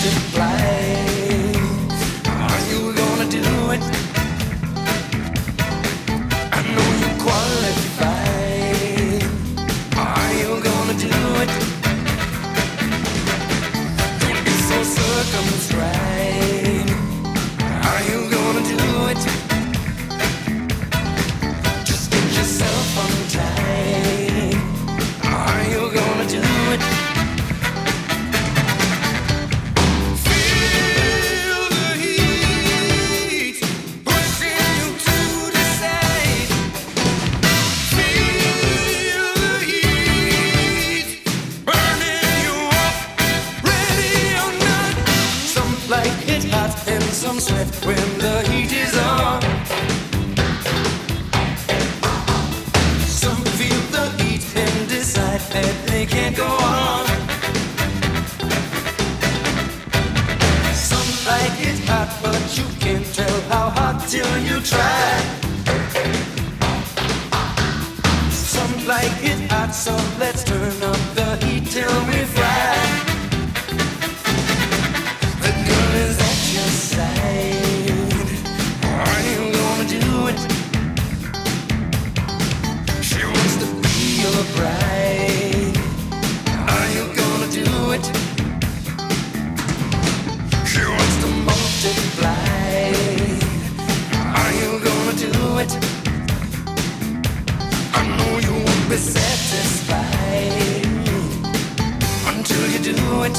multiply. Are you gonna do it? I know you qualify. Are you gonna do it? Don't be so circumscribed. Are you gonna do it? Just get yourself untied. Are you gonna do it? Feel the heat pushing you to decide. Feel the heat burning you up, ready or not. Some like it hot and some sweat when the heat is on. Some feel the heat and decide that they can't go on. Some like it hot, but you can't tell how hot till you try. Some like it hot, so let's turn up the heat till we fry. The girl is at your side. Are you gonna do it? She wants to be your bride. Are you gonna do it? She wants to multiply. Are you gonna do it? I know you won't be satisfied until you do it.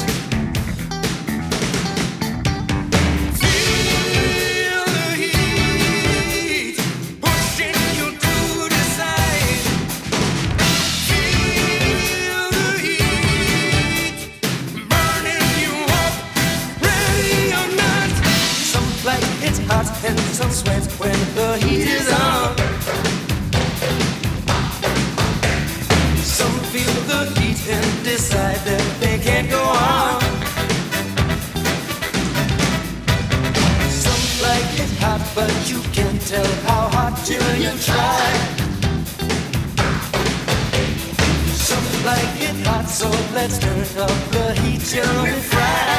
Feel the heat pushing you to decide. Feel the heat burning you up, ready or not. Some like it hot and some sweat when the heat is on. Some feel the heat and decide that they can't go on. Some like it hot, but you can't tell how hot till you try. Some like it hot, so let's turn up the heat till we fry.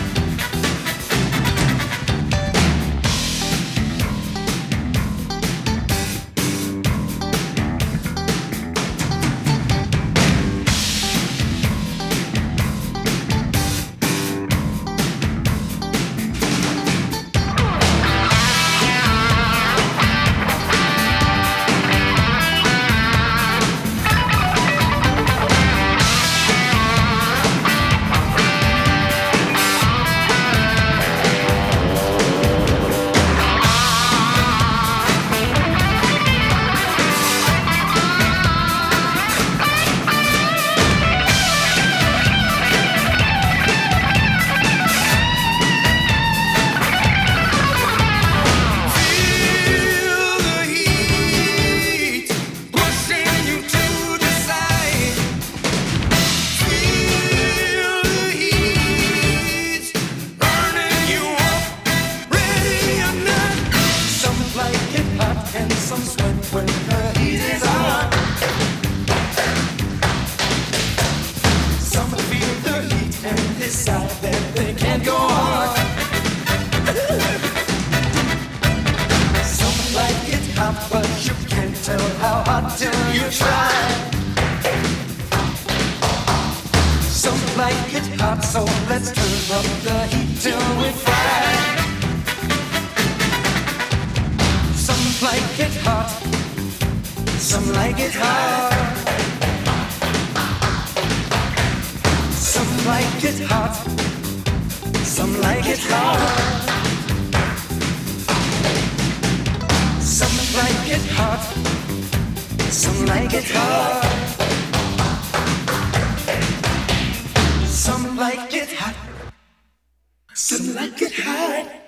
Feel the heat pushing you to decide. Feel the heat burning you up, ready or not. Some like it hot and some sweat when the heat is on. Some feel the heat and decide that they can't go on. Some like it hot, but you can't tell how hot till you try. Some like it hot, so let's turn up the heat till we fry. Some like it hot, some like it hot. Some like it hot, some like it hot. Some like it hot, some like it hot. Some like it hot, some like it hot.